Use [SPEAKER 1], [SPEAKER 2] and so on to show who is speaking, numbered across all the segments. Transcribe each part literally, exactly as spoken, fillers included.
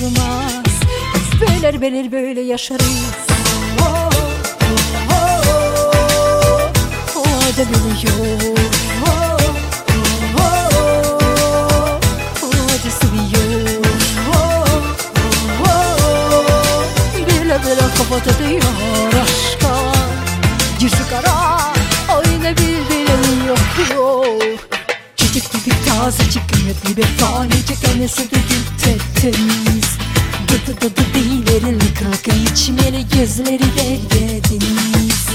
[SPEAKER 1] durmaz. Biz böyle böyle böyle yaşarız. Oh, oh, oh, oh, o da biliyor. Oh, oh, oh, o da seviyor. Oh, oh, oh, bile bile kafa diyor aşka. Yüzü kara, oyna bildiğini yapıyor. Çiçek gibi tazecik, kıymetli bir tanecik, annesi de gül temiz. Dıdı dıdı değillerin kırıkı içmeli, gözleri de deniz.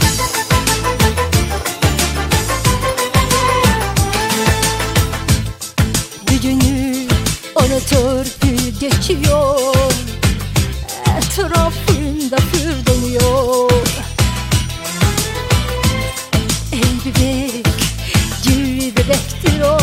[SPEAKER 1] Bir günü ona törpü geçiyor, etrafında pür dönüyor. Ey bebek, gül bebektir o,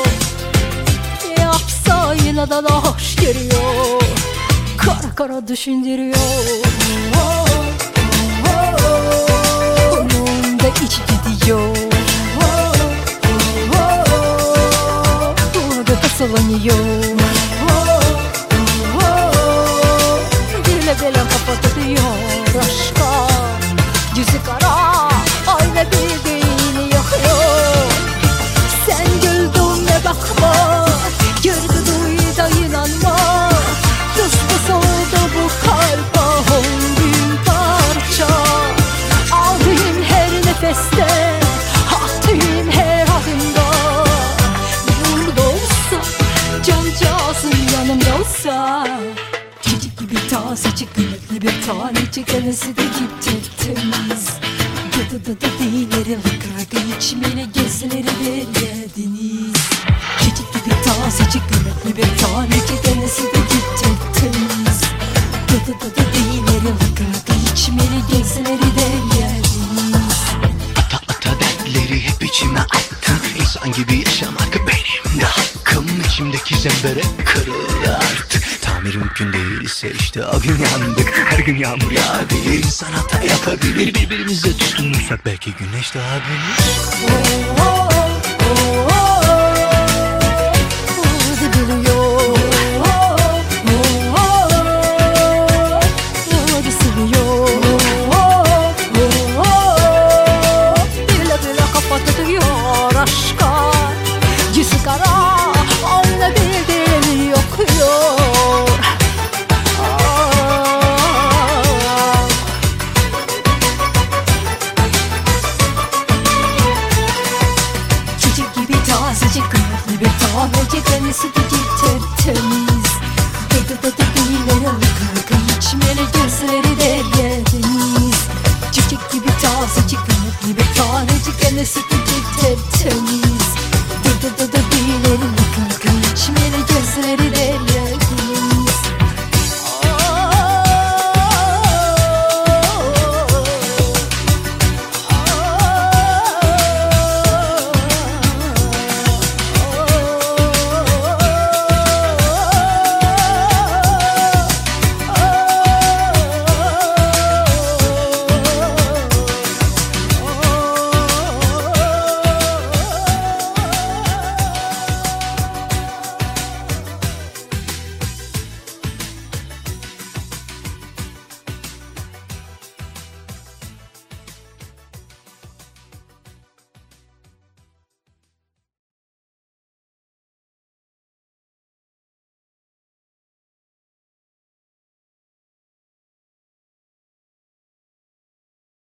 [SPEAKER 1] yapsa yine de hoş görüyor. Kara kara düşündürüyor. Oh, oh, oh, onun da içi gidiyor. Oh, oh, oh, o da kasalanıyor. Oh, oh, oh, bile bile kapatıyor aşka. Yüzü kara, ayna bildiğini yakıyor. Sen güldüğüne bakma, gördü duy da inanma. Kız kız oldu bu kalp, on bin parça. Aldığım her nefeste, attığım her adımda. Burada olsa, cancağızım yanımda olsa. Çiçek gibi tazecik, kıymetli bir tanecik, annesi de gitti temiz. Dıdı dıdı değilleri, lıkır lıkır içmeli, gözleri de deniz. Çiçek gibi tazecik, kıymetli bir tanecik, annesi de gitti temiz. Dıdı dıdı değilleri, lıkır lıkır içmeli, gözleri de deniz.
[SPEAKER 2] Ata ata dertleri hep içime attım. İnsan gibi yaşamak benim de hakkım. İçimdeki zembere kırıldı artık. Tamir mümkün değilse işte o gün yandık. Her gün yağmur yağabilir, insan hata yapabilir. Birbirimize tutunursak belki güneş doğabilir.
[SPEAKER 1] Oh, oh, oh, oh, o da biliyor. Oh, oh, oh, o da seviyor. Oh, oh, oh, bile bile kapatıyor aşka. Yüzü kara, oyna bildiğini yakıyor. Çiçek gibi tazecik, kıymetli bir tanecik, annesi de gitti temiz. Dıdı dıdı değilleri, lıkır lıkır içmeli, gözleri de deniz. Çiçek gibi tazecik, kıymetli bir tanecik, annesi de gitti temiz.